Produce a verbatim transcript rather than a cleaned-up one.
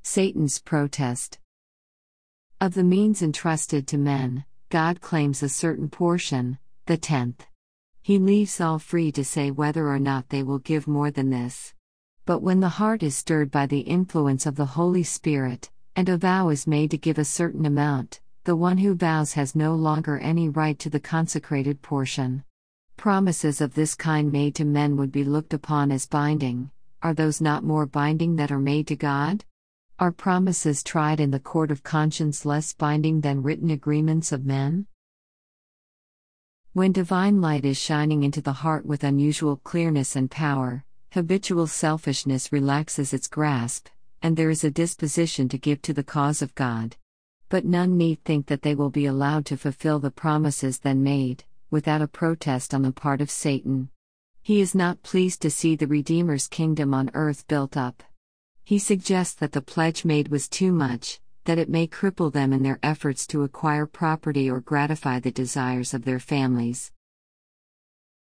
Satan's protest. Of the means entrusted to men, God claims a certain portion, the tenth. He leaves all free to say whether or not they will give more than this. But when the heart is stirred by the influence of the Holy Spirit, and a vow is made to give a certain amount, the one who vows has no longer any right to the consecrated portion. Promises of this kind made to men would be looked upon as binding. Are those not more binding that are made to God? Are promises tried in the court of conscience less binding than written agreements of men? When divine light is shining into the heart with unusual clearness and power, habitual selfishness relaxes its grasp, and there is a disposition to give to the cause of God. But none need think that they will be allowed to fulfill the promises then made, without a protest on the part of Satan. He is not pleased to see the Redeemer's kingdom on earth built up. He suggests that the pledge made was too much, that it may cripple them in their efforts to acquire property or gratify the desires of their families.